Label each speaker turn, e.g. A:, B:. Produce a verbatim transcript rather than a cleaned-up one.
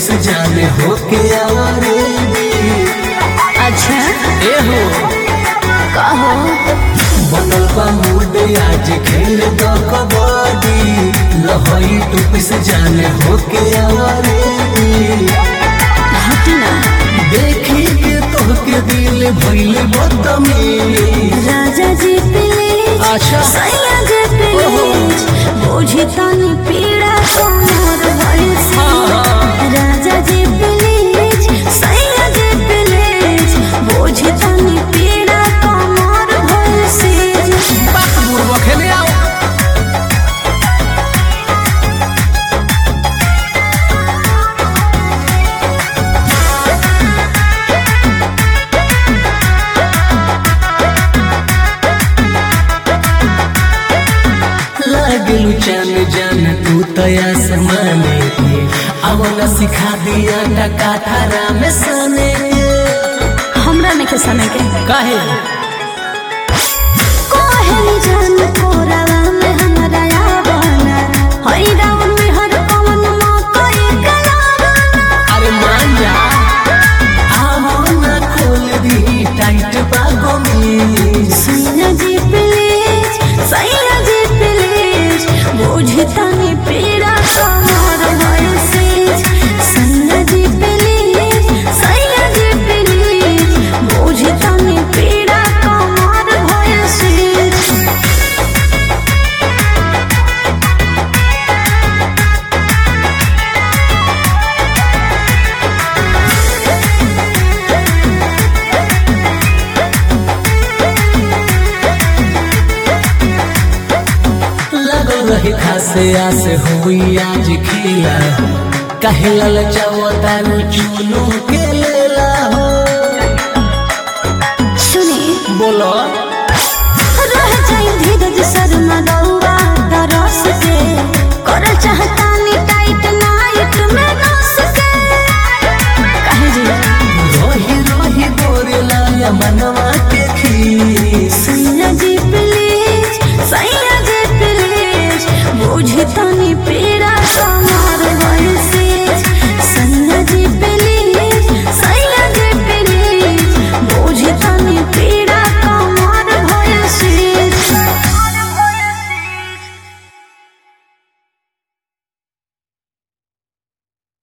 A: से जाने हो के आवारे।
B: अच्छा
A: ए हो
B: कहो
A: बनल बा मूड आज खेल दो कबड्डी, लहई टूपी से जाने हो के आवारे।
B: हटना
A: देखी के तोहके दिल भइल बदतमीज।
B: राजा जी प्लीज
A: अच्छा
B: सैया जी प्लीज बुझी तनी पीड़ा कमर भइल से। राजा जी प्लीज सैया जी प्लीज बुझी तनी पीड़ा कमर भइल से।
A: बात बुढ़वा खेले आओ। लागलू जान जान तू तया समाने के, आवला सिखा दिया टका थारा में सने के।
B: हमरा में के सने के
A: काहे
B: कोहेली जान कोरावा में हमरा आवना हई राउन में हर पवन मकई कलावा।
A: अरे मान जा आवला खोल दी टाइट बागों में।
B: सैया जी प्लीज सैया जी प्लीज बुझी तनी पीड़ा कमर भइल से। सैया जी प्लीज सैया जी प्लीज बुझी तनी पीड़ा कमर भइल से।
A: लगल रही खासे आस हुई आज खिला, काहे ललचाओ तारू चुनू के लेला हो।
B: सुनी
A: बोलो
B: रह जाई धीरज शर्मा दौआ तरस के कर चाहता